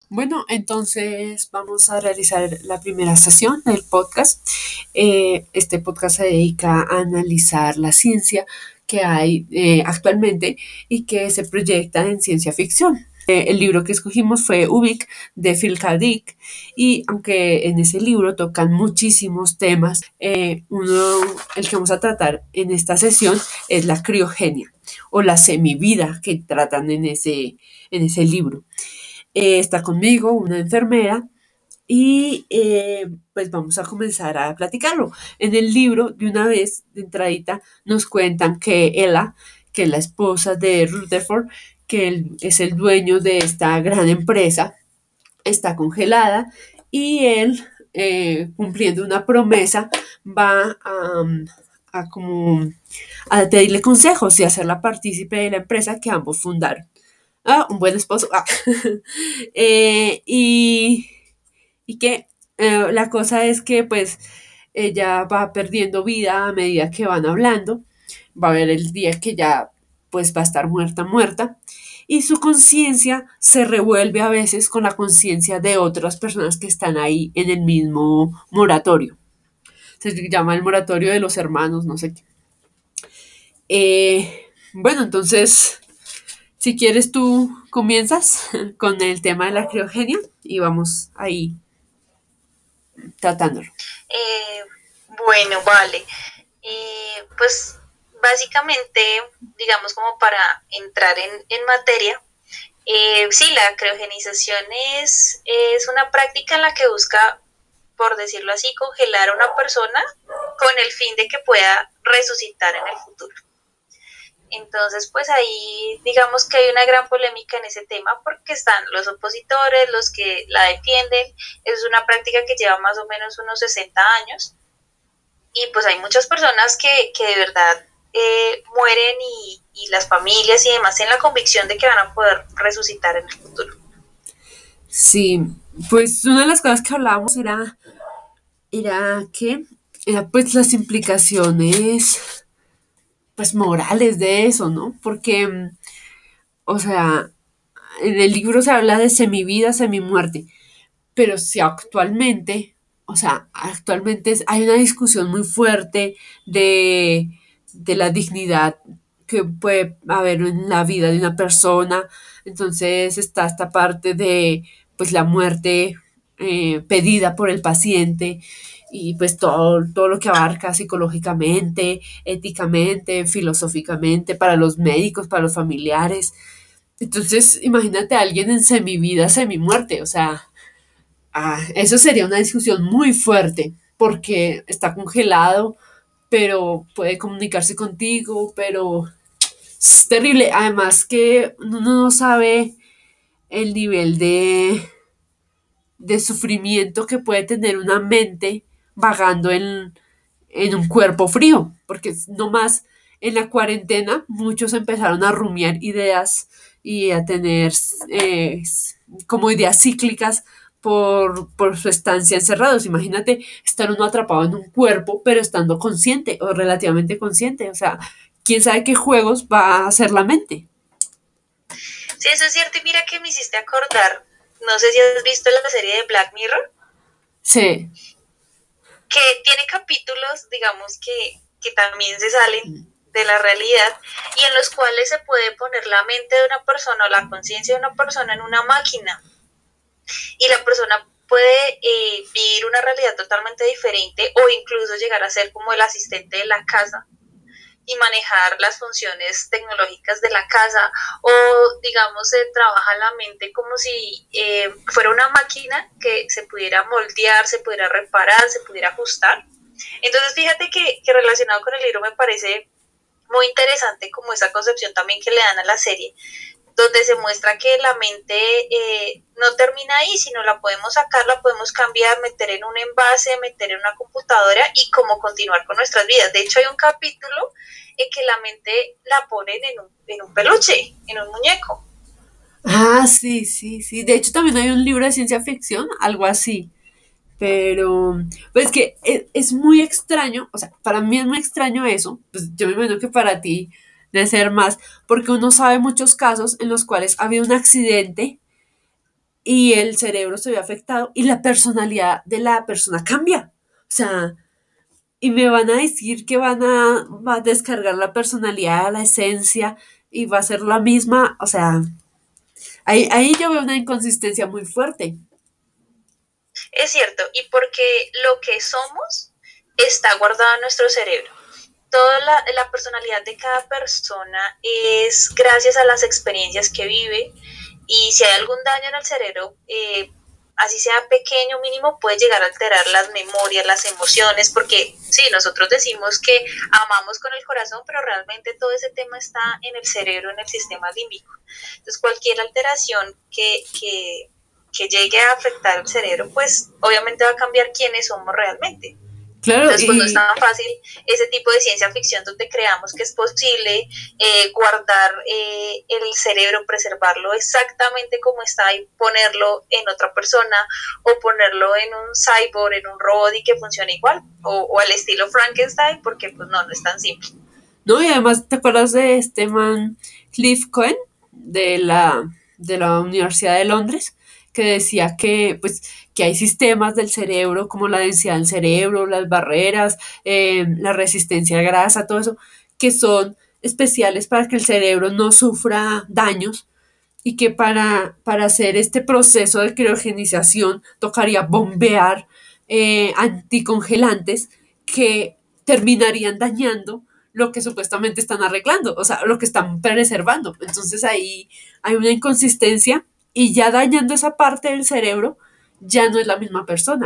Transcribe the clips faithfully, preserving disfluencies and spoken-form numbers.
Bueno, entonces vamos a realizar la primera sesión del podcast. Eh, este podcast se dedica a analizar la ciencia que hay eh, actualmente y que se proyecta en ciencia ficción. Eh, el libro que escogimos fue Ubik de Phil K. Dick y aunque en ese libro tocan muchísimos temas, eh, uno, el que vamos a tratar en esta sesión es la criogenia o la semivida que tratan en ese, en ese libro. Eh, está conmigo una enfermera y eh, pues vamos a comenzar a platicarlo. En el libro, de una vez, de entradita, nos cuentan que Ella, que es la esposa de Rutherford, que él es el dueño de esta gran empresa, está congelada y él, eh, cumpliendo una promesa, va a, a como a pedirle consejos y hacerla partícipe de la empresa que ambos fundaron. Ah, un buen esposo. Ah. Eh, y, y que eh, la cosa es que pues ella va perdiendo vida a medida que van hablando. Va a haber el día que ya pues va a estar muerta, muerta. Y su conciencia se revuelve a veces con la conciencia de otras personas que están ahí en el mismo moratorio. Se llama el moratorio de los hermanos, no sé qué. Eh, bueno, entonces si quieres, tú comienzas con el tema de la criogenia y vamos ahí tratándolo. Eh, bueno, vale. Eh, pues básicamente, digamos como para entrar en, en materia, eh, sí, la criogenización es, es una práctica en la que busca, por decirlo así, congelar a una persona con el fin de que pueda resucitar en el futuro. Entonces, pues ahí digamos que hay una gran polémica en ese tema porque están los opositores, los que la defienden. Es una práctica que lleva más o menos unos sesenta años y pues hay muchas personas que, que de verdad eh, mueren y, y las familias y demás tienen la convicción de que van a poder resucitar en el futuro. Sí, pues una de las cosas que hablábamos era, era que, era pues las implicaciones pues morales de eso, ¿no? Porque, mm, o sea, en el libro se habla de semivida, semimuerte, pero si actualmente, o sea, actualmente es- hay una discusión muy fuerte de, de la dignidad que puede haber en la vida de una persona. Entonces está esta parte de pues la muerte eh, pedida por el paciente y pues todo, todo lo que abarca psicológicamente, éticamente, filosóficamente, para los médicos, para los familiares. Entonces, imagínate a alguien en semivida, semimuerte, o sea, ah, eso sería una discusión muy fuerte porque está congelado, pero puede comunicarse contigo, pero es terrible. Además que uno no sabe el nivel de, de sufrimiento que puede tener una mente vagando en, en un cuerpo frío, porque no más en la cuarentena muchos empezaron a rumiar ideas y a tener eh, como ideas cíclicas por, por su estancia encerrados. Imagínate estar uno atrapado en un cuerpo, pero estando consciente o relativamente consciente. O sea, quién sabe qué juegos va a hacer la mente. Sí, eso es cierto y mira que me hiciste acordar, no sé si has visto la serie de Black Mirror, Sí. que tiene capítulos, digamos, que, que también se salen de la realidad y en los cuales se puede poner la mente de una persona o la conciencia de una persona en una máquina y la persona puede eh, vivir una realidad totalmente diferente o incluso llegar a ser como el asistente de la casa y manejar las funciones tecnológicas de la casa o digamos se trabaja la mente como si eh, fuera una máquina que se pudiera moldear, se pudiera reparar, se pudiera ajustar. Entonces fíjate que, que relacionado con el libro me parece muy interesante como esa concepción también que le dan a la serie, donde se muestra que la mente eh, no termina ahí, sino la podemos sacar, la podemos cambiar, meter en un envase, meter en una computadora y como continuar con nuestras vidas. De hecho, hay un capítulo en que la mente la ponen en un, en un peluche, en un muñeco. Ah, sí, sí, sí. De hecho, también hay un libro de ciencia ficción, algo así. Pero, pues que es, es muy extraño, o sea, para mí es muy extraño eso, pues yo me imagino que para ti debe ser más, porque uno sabe muchos casos en los cuales ha habido un accidente y el cerebro se ve afectado y la personalidad de la persona cambia. O sea, y me van a decir que van a, va a descargar la personalidad, la esencia y va a ser la misma. O sea, ahí, ahí yo veo una inconsistencia muy fuerte. Es cierto, y porque lo que somos está guardado en nuestro cerebro. Toda la, la personalidad de cada persona es gracias a las experiencias que vive, y si hay algún daño en el cerebro, eh, así sea pequeño o mínimo, puede llegar a alterar las memorias, las emociones, porque sí, nosotros decimos que amamos con el corazón, pero realmente todo ese tema está en el cerebro, en el sistema límbico. Entonces, cualquier alteración que, que, que llegue a afectar el cerebro, pues obviamente va a cambiar quiénes somos realmente. Claro, Entonces, pues no es y tan fácil ese tipo de ciencia ficción donde creamos que es posible eh, guardar eh, el cerebro, preservarlo exactamente como está y ponerlo en otra persona, o ponerlo en un cyborg, en un robot y que funcione igual, o, o al estilo Frankenstein, porque pues no, no es tan simple. no, y además, ¿te acuerdas de este man Cliff Cohen de la, de la Universidad de Londres? Que decía que, pues, que hay sistemas del cerebro, como la densidad del cerebro, las barreras, eh, la resistencia a grasa, todo eso, que son especiales para que el cerebro no sufra daños y que para, para hacer este proceso de criogenización tocaría bombear eh, anticongelantes que terminarían dañando lo que supuestamente están arreglando, o sea, lo que están preservando. Entonces ahí hay una inconsistencia y ya dañando esa parte del cerebro, ya no es la misma persona.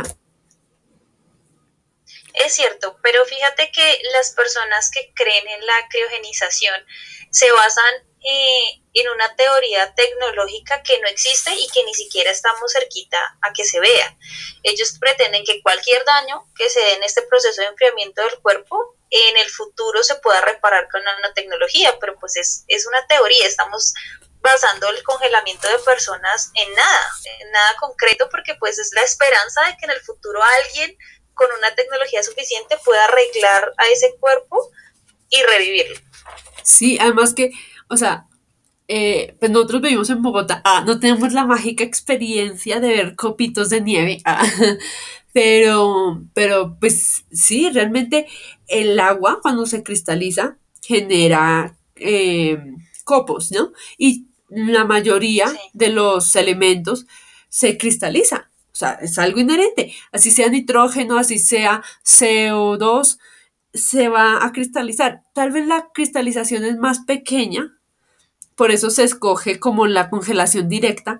Es cierto, pero fíjate que las personas que creen en la criogenización se basan eh, en una teoría tecnológica que no existe y que ni siquiera estamos cerquita a que se vea. Ellos pretenden que cualquier daño que se dé en este proceso de enfriamiento del cuerpo en el futuro se pueda reparar con nanotecnología, pero pues es, es una teoría, estamos basando el congelamiento de personas en nada, en nada concreto, porque pues es la esperanza de que en el futuro alguien con una tecnología suficiente pueda arreglar a ese cuerpo y revivirlo. Sí, además que, o sea, eh, pues nosotros vivimos en Bogotá, ah, no tenemos la mágica experiencia de ver copitos de nieve, ah, pero, pero pues sí, realmente el agua cuando se cristaliza genera eh, copos, ¿no? Y la mayoría Sí. de los elementos se cristaliza, o sea, es algo inherente, así sea nitrógeno, así sea C O dos, se va a cristalizar. Tal vez la cristalización es más pequeña, por eso se escoge como la congelación directa,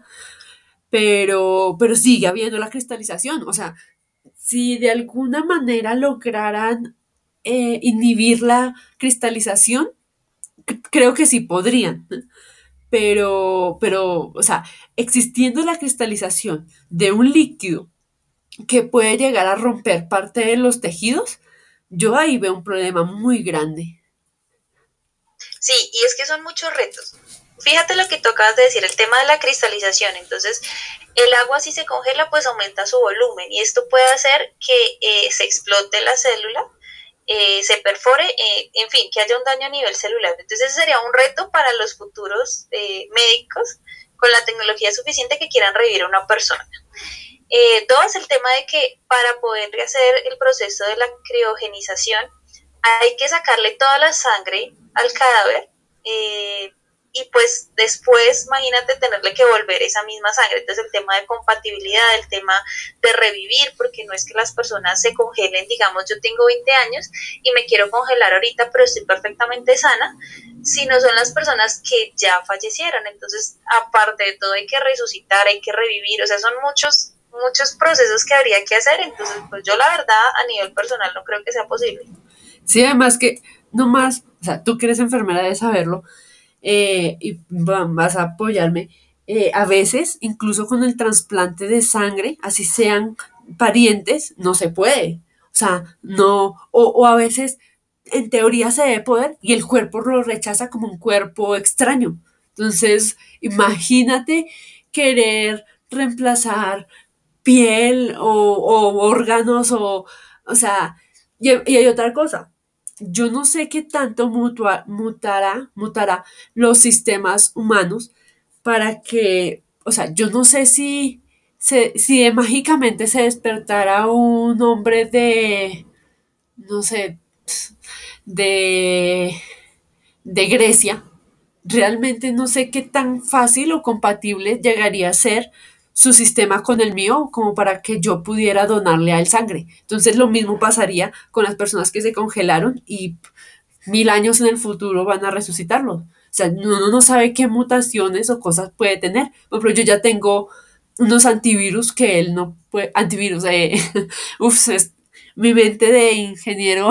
pero, pero sigue habiendo la cristalización. O sea, si de alguna manera lograran eh, inhibir la cristalización, c- creo que sí podrían. Pero, pero, o sea, existiendo la cristalización de un líquido que puede llegar a romper parte de los tejidos, yo ahí veo un problema muy grande. Sí, y es que son muchos retos. Fíjate lo que tú acabas de decir, el tema de la cristalización. Entonces, el agua si se congela, pues aumenta su volumen, y esto puede hacer que eh, se explote la célula, eh, se perfore, eh, en fin, que haya un daño a nivel celular. Entonces, ese sería un reto para los futuros eh, médicos con la tecnología suficiente que quieran revivir a una persona. Eh, dos, el tema de que para poder hacer el proceso de la criogenización hay que sacarle toda la sangre al cadáver, eh, y pues después, imagínate tenerle que volver esa misma sangre. Entonces el tema de compatibilidad, el tema de revivir, porque no es que las personas se congelen, digamos, yo tengo veinte años y me quiero congelar ahorita, pero estoy perfectamente sana, sino son las personas que ya fallecieron. Entonces, aparte de todo, hay que resucitar, hay que revivir, o sea, son muchos muchos procesos que habría que hacer. Entonces, pues yo la verdad a nivel personal no creo que sea posible. Sí, además que, no más, o sea, tú que eres enfermera de saberlo, eh, y va- vas a apoyarme, eh, a veces, incluso con el trasplante de sangre, así sean parientes, no se puede. O sea, no, o, o a veces en teoría se debe poder y el cuerpo lo rechaza como un cuerpo extraño. Entonces, imagínate querer reemplazar piel o, o órganos o, o sea, y, y hay otra cosa. Yo no sé qué tanto mutua- mutará, mutará los sistemas humanos para que o sea, yo no sé si, se, si de mágicamente se despertara un hombre de, no sé, de, de Grecia, realmente no sé qué tan fácil o compatible llegaría a ser su sistema con el mío como para que yo pudiera donarle a él sangre. Entonces lo mismo pasaría con las personas que se congelaron y mil años en el futuro van a resucitarlos. O sea, uno no sabe qué mutaciones o cosas puede tener. Por ejemplo, yo ya tengo unos antivirus que él no puede. Antivirus, eh, uf, es mi mente de ingeniero.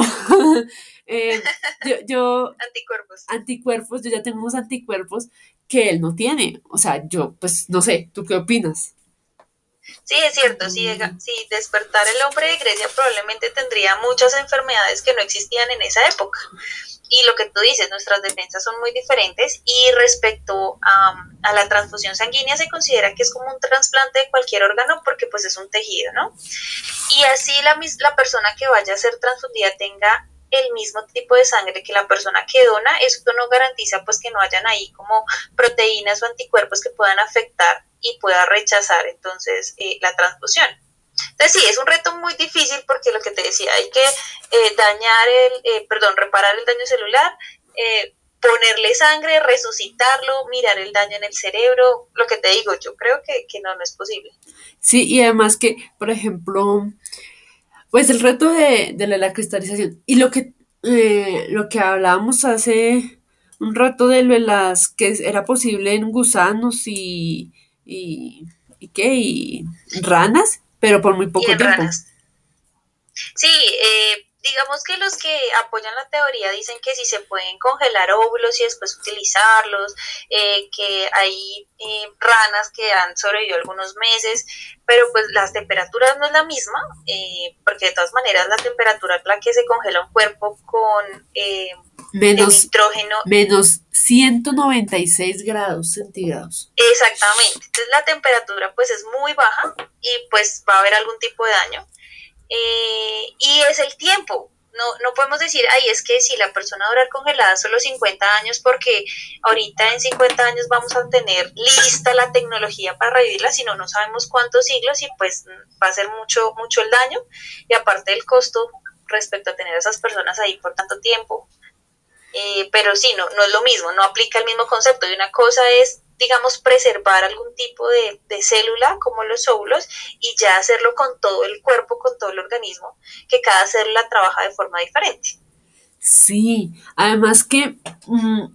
eh, yo, yo, Anticuerpos. anticuerpos, yo ya tengo unos anticuerpos que él no tiene. O sea, yo, pues, no sé, ¿tú qué opinas? Sí, es cierto, si, si despertar el hombre de Grecia probablemente tendría muchas enfermedades que no existían en esa época. Y lo que tú dices, nuestras defensas son muy diferentes y respecto a, a la transfusión sanguínea se considera que es como un trasplante de cualquier órgano porque pues es un tejido, ¿no? Y así la, la persona que vaya a ser transfundida tenga el mismo tipo de sangre que la persona que dona, eso no garantiza pues que no hayan ahí como proteínas o anticuerpos que puedan afectar y pueda rechazar entonces eh, la transfusión. Entonces sí, es un reto muy difícil porque lo que te decía, hay que eh, dañar el, eh, perdón, reparar el daño celular, eh, ponerle sangre, resucitarlo, mirar el daño en el cerebro, lo que te digo, yo creo que, que no, no es posible. Sí, y además que, por ejemplo, pues el reto de, de la, la cristalización y lo que, eh, lo que hablábamos hace un rato de lo de las que era posible en gusanos y, y, y qué, y ranas, pero por muy Y poco en tiempo. ranas. Sí, eh, digamos que los que apoyan la teoría dicen que si se pueden congelar óvulos y después utilizarlos, eh, que hay eh, ranas que han sobrevivido algunos meses, pero pues las temperaturas no es la misma, eh, porque de todas maneras la temperatura es la que se congela un cuerpo con eh, el Menos, nitrógeno. menos ciento noventa y seis grados centígrados. Exactamente, entonces la temperatura pues es muy baja y pues va a haber algún tipo de daño. Eh, y es el tiempo. No, no podemos decir, ay, es que si la persona va a durar congelada solo cincuenta años, porque ahorita en cincuenta años vamos a tener lista la tecnología para revivirla, sino no sabemos cuántos siglos y pues va a ser mucho, mucho el daño. Y aparte el costo respecto a tener a esas personas ahí por tanto tiempo. Eh, pero sí, no, no es lo mismo, no aplica el mismo concepto. Y una cosa es, digamos, preservar algún tipo de, de célula, como los óvulos, y ya hacerlo con todo el cuerpo, con todo el organismo, que cada célula trabaja de forma diferente. Sí, además que mm,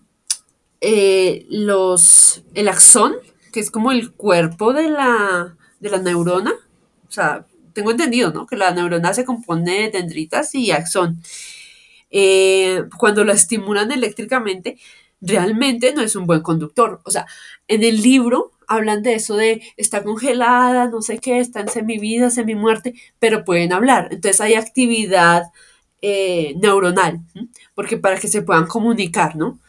eh, los, el axón, que es como el cuerpo de la, de la neurona, o sea, tengo entendido, ¿no? Que la neurona se compone de dendritas y axón. Eh, cuando la estimulan eléctricamente, realmente no es un buen conductor. O sea, en el libro hablan de eso de está congelada, no sé qué, está en semivida, semimuerte, pero pueden hablar. Entonces hay actividad eh, neuronal, ¿m? Porque para que se puedan comunicar, ¿no?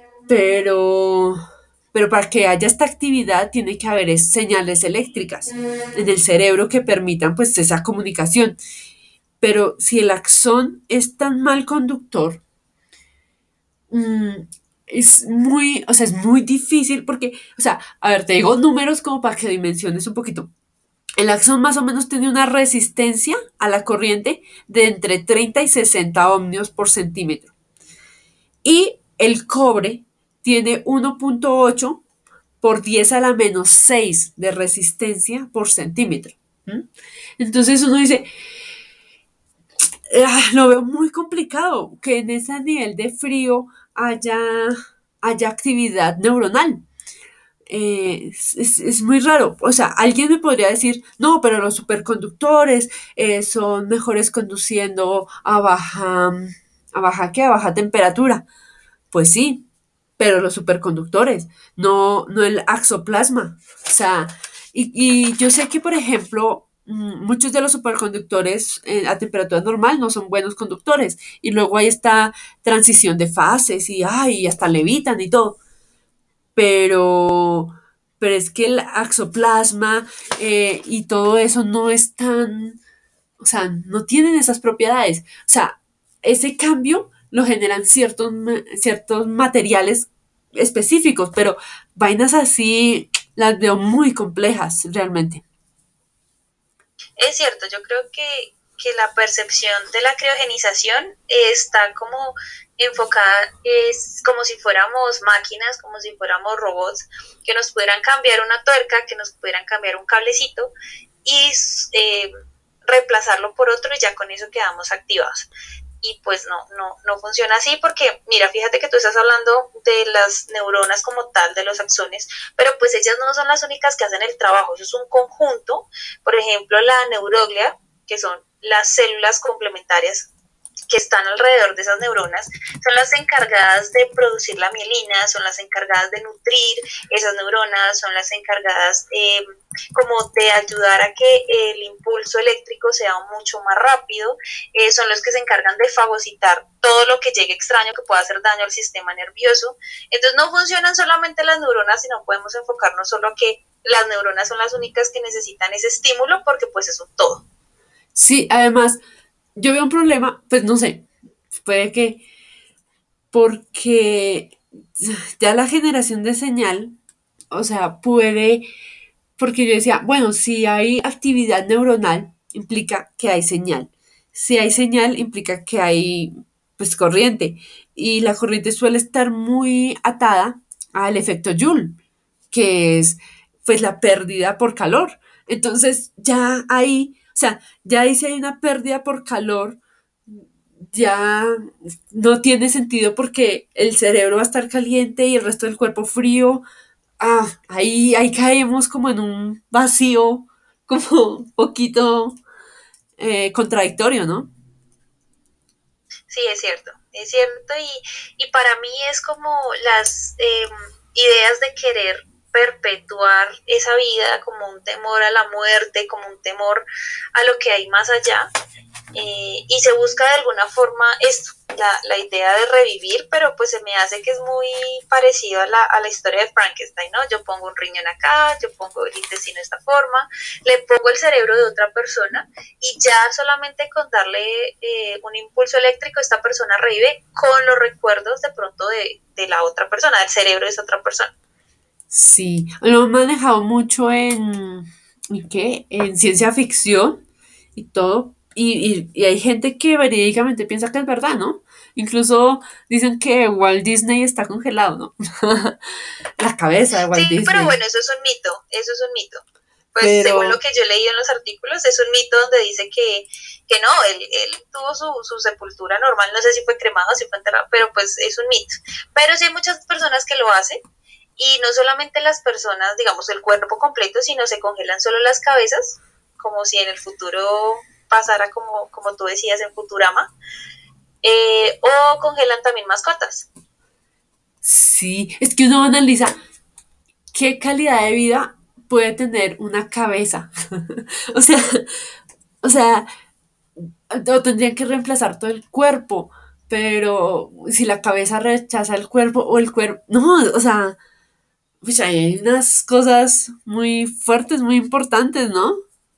Pero, pero para que haya esta actividad tiene que haber es- señales eléctricas en el cerebro que permitan pues esa comunicación. Pero si el axón es tan mal conductor, mm, es muy, o sea, es muy difícil porque, o sea, a ver, te digo números como para que dimensiones un poquito. El axón más o menos tiene una resistencia a la corriente de entre treinta y sesenta ohmios por centímetro. Y el cobre tiene uno punto ocho por diez a la menos seis de resistencia por centímetro. ¿Mm? Entonces uno dice, ah, lo veo muy complicado que en ese nivel de frío haya, haya actividad neuronal. Eh, es, es- es muy raro. O sea, alguien me podría decir, no, pero los superconductores eh, son mejores conduciendo a baja, a baja, ¿qué? A baja temperatura. Pues sí, pero los superconductores, no, no el axoplasma. O sea, y, y yo sé que, por ejemplo, mm, muchos de los superconductores eh, a temperatura normal no son buenos conductores. Y luego hay esta transición de fases y, ay, hasta levitan y todo. Pero, pero es que el axoplasma eh, y todo eso no es tan, o sea, no tienen esas propiedades. O sea, ese cambio lo generan ciertos, ma- ciertos materiales específicos, pero vainas así, las veo muy complejas realmente. Es cierto, yo creo que, que la percepción de la criogenización está como enfocada, es como si fuéramos máquinas, como si fuéramos robots, que nos pudieran cambiar una tuerca, que nos pudieran cambiar un cablecito y eh, reemplazarlo por otro y ya con eso quedamos activados. Y pues no, no, no funciona así porque, mira, fíjate que tú estás hablando de las neuronas como tal, de los axones, pero pues ellas no son las únicas que hacen el trabajo, eso es un conjunto. Por ejemplo, la neuroglia, que son las células complementarias que están alrededor de esas neuronas, son las encargadas de producir la mielina, son las encargadas de nutrir esas neuronas, son las encargadas eh, como de ayudar a que el impulso eléctrico sea mucho más rápido, eh, son los que se encargan de fagocitar todo lo que llegue extraño que pueda hacer daño al sistema nervioso. Entonces no funcionan solamente las neuronas, sino podemos enfocarnos solo a que las neuronas son las únicas que necesitan ese estímulo porque pues es un todo. Sí, además, yo veo un problema, pues no sé, puede que porque ya la generación de señal, o sea, puede, porque yo decía, bueno, si hay actividad neuronal, implica que hay señal. Si hay señal, implica que hay, pues, corriente. Y la corriente suele estar muy atada al efecto Joule, que es, pues, la pérdida por calor. Entonces, ya ahí, o sea, ya ahí si hay una pérdida por calor, ya no tiene sentido porque el cerebro va a estar caliente y el resto del cuerpo frío. Ah, ahí, ahí caemos como en un vacío, como un poquito eh, contradictorio, ¿no? Sí, es cierto, es cierto y, y para mí es como las eh, ideas de querer perpetuar esa vida como un temor a la muerte, como un temor a lo que hay más allá, eh, y se busca de alguna forma esto, la, la idea de revivir, pero pues se me hace que es muy parecido a la, a la historia de Frankenstein, ¿no? Yo pongo un riñón acá, yo pongo el intestino de esta forma, le pongo el cerebro de otra persona y ya solamente con darle eh, un impulso eléctrico esta persona revive con los recuerdos de pronto de, de la otra persona, del cerebro de esa otra persona. Sí, lo han manejado mucho en, ¿en qué? En ciencia ficción y todo. Y, y, y hay gente que verídicamente piensa que es verdad, ¿no? Incluso dicen que Walt Disney está congelado, ¿no? La cabeza de Sí, Walt pero Disney. bueno, eso es un mito, eso es un mito. Pues según lo Pero, que yo he leído en los artículos, es un mito donde dice que, que no, él, él tuvo su, su sepultura normal, no sé si fue cremado, si fue enterrado, pero pues es un mito. Pero sí hay muchas personas que lo hacen y no solamente las personas, digamos, el cuerpo completo, sino se congelan solo las cabezas, como si en el futuro pasara como, como tú decías en Futurama, eh, o congelan también mascotas. sí, es que uno analiza qué calidad de vida puede tener una cabeza. O sea, o sea, o tendrían que reemplazar todo el cuerpo, pero si la cabeza rechaza el cuerpo o el cuerpo, no, o sea, pues hay unas cosas muy fuertes, muy importantes, ¿no?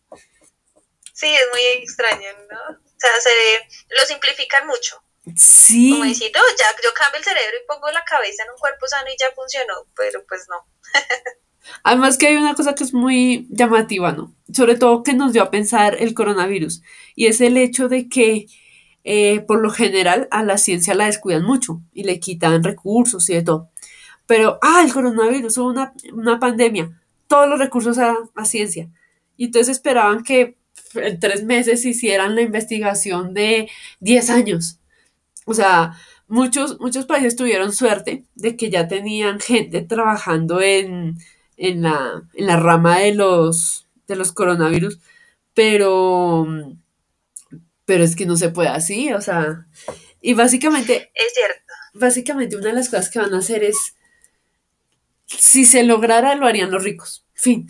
Sí, es muy extraño, ¿no? O sea, se lo simplifican mucho. Como Sí, decir, no, ya yo cambio el cerebro y pongo la cabeza en un cuerpo sano y ya funcionó, pero pues no. además que hay una cosa que es muy llamativa, ¿no? Sobre todo que nos dio a pensar el coronavirus, y es el hecho de que eh, por lo general a la ciencia la descuidan mucho y le quitan recursos y de todo. Pero, ah, el coronavirus, hubo una, una pandemia, todos los recursos a, a ciencia. Y entonces esperaban que en tres meses hicieran la investigación de diez años. O sea, muchos, muchos países tuvieron suerte de que ya tenían gente trabajando en, en la, en la rama de los, de los coronavirus, pero, pero es que no se puede así, o sea, y básicamente, Es cierto, básicamente una de las cosas que van a hacer es, si se lograra, lo harían los ricos. Fin.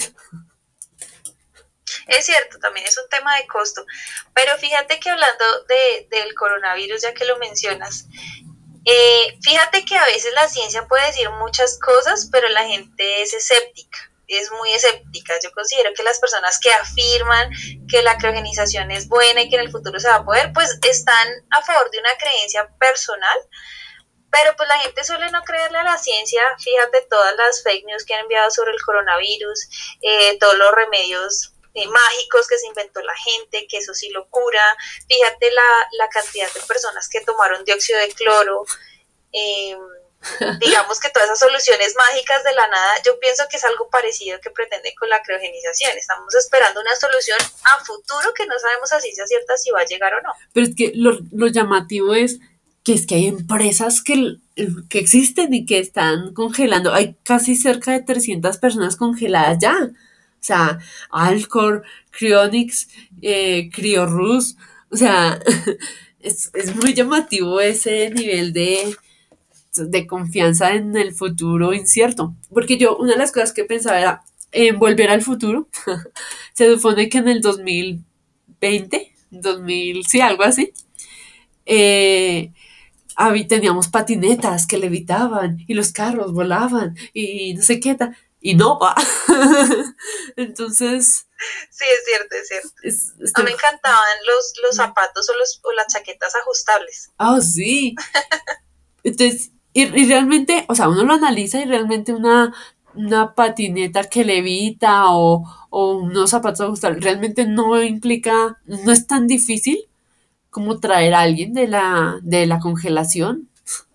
es cierto, también es un tema de costo. Pero fíjate que hablando de, del coronavirus, ya que lo mencionas, eh, fíjate que a veces la ciencia puede decir muchas cosas, pero la gente es escéptica. Es muy escéptica. Yo considero que las personas que afirman que la criogenización es buena y que en el futuro se va a poder, pues están a favor de una creencia personal, Pero pues la gente suele no creerle a la ciencia, fíjate todas las fake news que han enviado sobre el coronavirus, eh, todos los remedios eh, mágicos que se inventó la gente, que eso sí lo cura, fíjate la, la cantidad de personas que tomaron dióxido de cloro, eh, digamos que todas esas soluciones mágicas de la nada, yo pienso que es algo parecido que pretende con la criogenización. Estamos esperando una solución a futuro que no sabemos a ciencia cierta si va a llegar o no. Pero es que lo, lo llamativo es que es que hay empresas que, que existen y que están congelando. Hay casi cerca de trescientas personas congeladas ya. O sea, Alcor, Cryonics, eh, Cryorus. O sea, es, es muy llamativo ese nivel de, de confianza en el futuro incierto. Porque yo, una de las cosas que pensaba era en volver al futuro. Se supone que en el dos mil veinte, dos mil, sí, algo así, eh, habí- teníamos patinetas que levitaban y los carros volaban y no sé qué tal. Y no va. Entonces, Sí, es cierto, es cierto. es, A este, mí me encantaban los, los zapatos o, los, o las chaquetas ajustables. ah, sí. Entonces, y, y realmente, o sea, uno lo analiza y realmente una, una patineta que levita o, o unos zapatos ajustables realmente no implica, no es tan difícil como traer a alguien de la, de la congelación.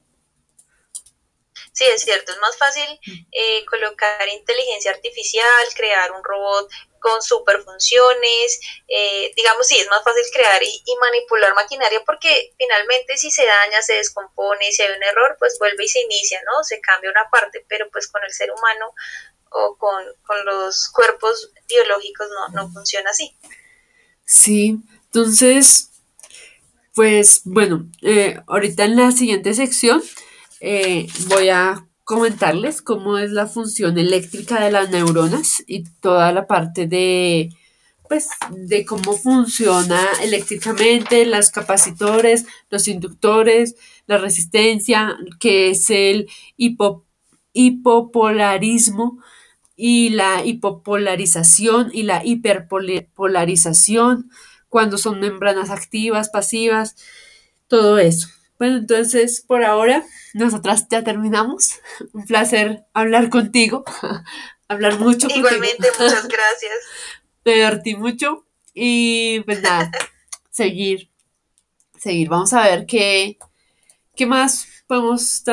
Sí, es cierto, es más fácil eh, colocar inteligencia artificial, crear un robot con super funciones, eh, digamos, sí, es más fácil crear y, y, manipular maquinaria porque finalmente si se daña, se descompone, si hay un error, pues vuelve y se inicia, ¿no? Se cambia una parte, pero pues con el ser humano o con, con los cuerpos biológicos no, no funciona así. Sí, entonces, pues bueno, eh, ahorita en la siguiente sección eh, voy a comentarles cómo es la función eléctrica de las neuronas y toda la parte de, pues, de cómo funciona eléctricamente, los capacitores, los inductores, la resistencia, que es el hipo, hipopolarismo y la hipopolarización y la hiperpolarización, cuando son membranas activas, pasivas, todo eso. Bueno, entonces por ahora nosotras ya terminamos. Un placer hablar contigo, hablar mucho contigo. Igualmente, muchas gracias. Me divertí mucho y pues nada, seguir, seguir. Vamos a ver qué, qué más podemos